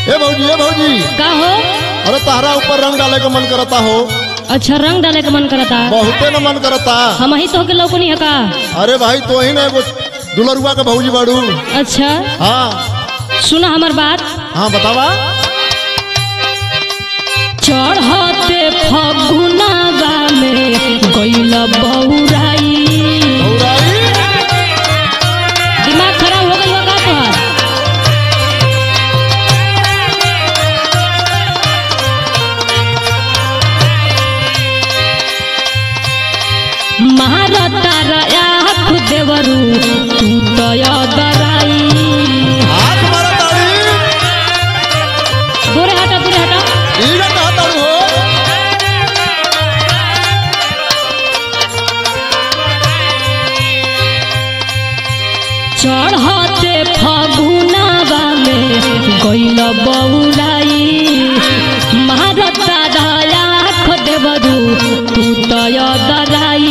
ए भौजी का हो? अरे तारा ऊपर रंग डाले का मन करता हो। अच्छा रंग डाले का मन करता? बहुते न मन करता। हम ही तो के लोग नहीं है का? अरे भाई तो ही ना एगो दुलरुआ का भौजी बाड़ू। अच्छा हाँ सुना हमार बात। हाँ बतावा। चढ़ते फगुनावा में गइल बौराई। दिमाग खराब हो गई होगा तोहार। महारता आँख देवरू तू दया दराई। दूरे हटा दूरे हटा। चढ़ते फगुनावा में गइल बौराई। महारता आँख देवरू तू दया दराई।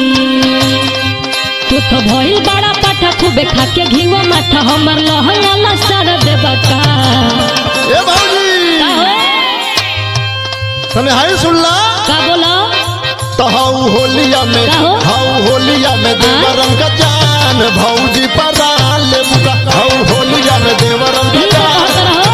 तू तो भइल बड़ा पाठा खूबे खाके घीव माठा हमर लहंगा सर देबा का। ए भौजी का हो? तने हाय सुनला का बोला? तो हाउ होलिया में का हो? हाउ होलिया में देवरन का जान भौजी परा ले बुका। हाउ होलिया में देवरन का ठीक है जान। कहत रहो।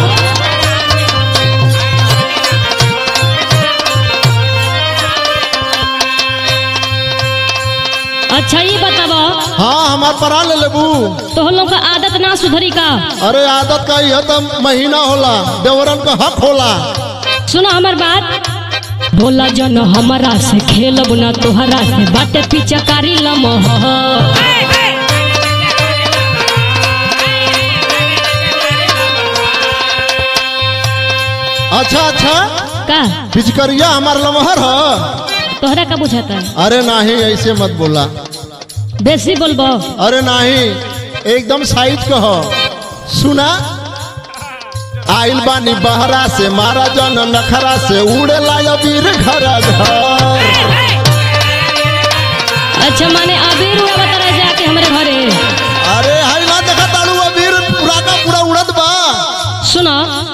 अच्छा ये बताओ हाँ हमार परा ले लेबू। तो हम लोग का आदत ना सुधरी का? अरे आदत का ही है तो महीना होला देवरन का हक होला। सुनो हमार बात। बोला जन हमारा से खेलब ना तोहरा से बाटे पिचकारी लमह। अच्छा अच्छा का पिचकरिया हमार लमहर है। तोहरा का बुझाता है? अरे नहीं ऐसे मत बोला। बेसी बोलबो। अरे नहीं एकदम साइज कहो। सुना आइल बानी बहरा से मारा जन नखरा से उड़े लाया वीर घर घर। अच्छा माने अबीर हुआ बता रहा जाके हमारे घरे। अरे हाय ना देखा ताड़ू अबीर पूरा का पूरा उड़त बा। सुनो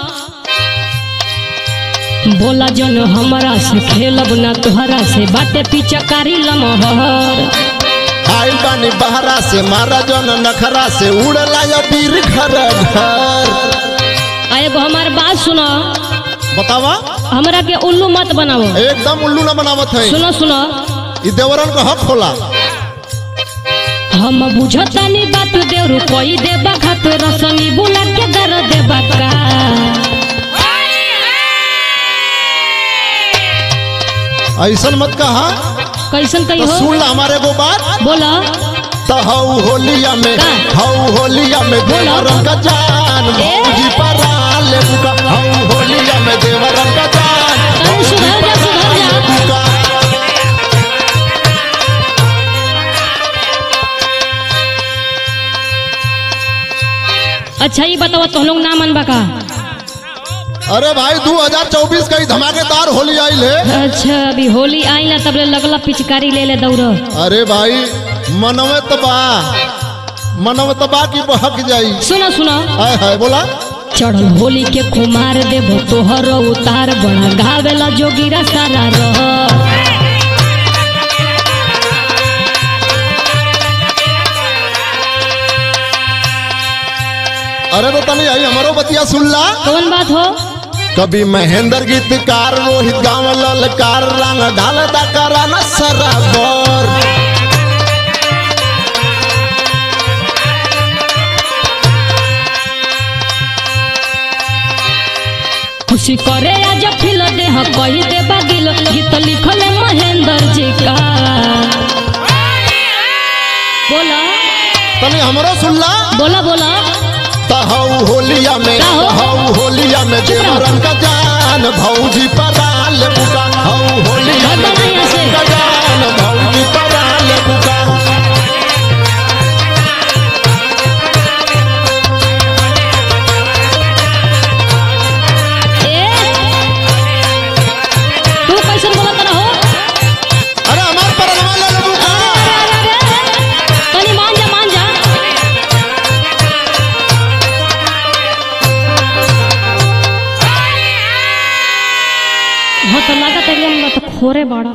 बोला जन हमारा से खेलब ना तोहरा से बाटे पिचकारी लमहर। आइल बानी बहरा से मारा जन नखरा से उड़े लाया वीर घर घर। एगो हमार बात सुनो। बतावा। हमरा के उल्लू मत बनाओ। एकदम उल्लू न बनावत है। सुनो सुनो ई देवरन का हक होला। हम बुझतानी बात देवरु कोई देबा खात रसनी बुला के दर देबा का। ऐसन मत कहा। कैसन कही तो हो? सुन ला हमारे को बात। बोला तो हाउ होलिया में का? हाउ होलिया में देवरन का जान भौजी परा ले बुका। हाउ होलिया में देवरन का जान तू सुधर जा सुधर जा। बुका। अच्छा ये बताओ तुम लोग ना मनबा का? अरे भाई 2024 का ही धमाकेदार होली आई है। अच्छा अभी होली आई ना तब लगला पिचकारी ले ले दौड़। अरे भाई मनवे तबा की बहक जाई। सुनो सुनो हाय हाय बोला। चढ़ल होली के कुमार देबो तोहर उतार बड़ा गावेला जोगिरा सारा रह। अरे तो तनी आई हमारो बतिया सुन ला। कौन बात हो? कभी महेंद्र गीतकार रोहित गाँव ललकार रंग ढालता कराना सराबर। खुशी करे आज फिल दे कही दे बागिल गीत लिखल महेंद्र जी का। बोला तनी हमरो सुन ला। बोला बोला। हाउ होलिया में का हो? हाउ होलिया में देवरन का जान भौजी परा ले बुका। हाउ होलिया में हटो नहीं ऐसे। देवरन का जान भौजी परा ले बुका। ए तू कैसे बोलत रहो? अरे हमार परनवा ले बुका। तनी मान जा मान जा। थोड़े बड़ा।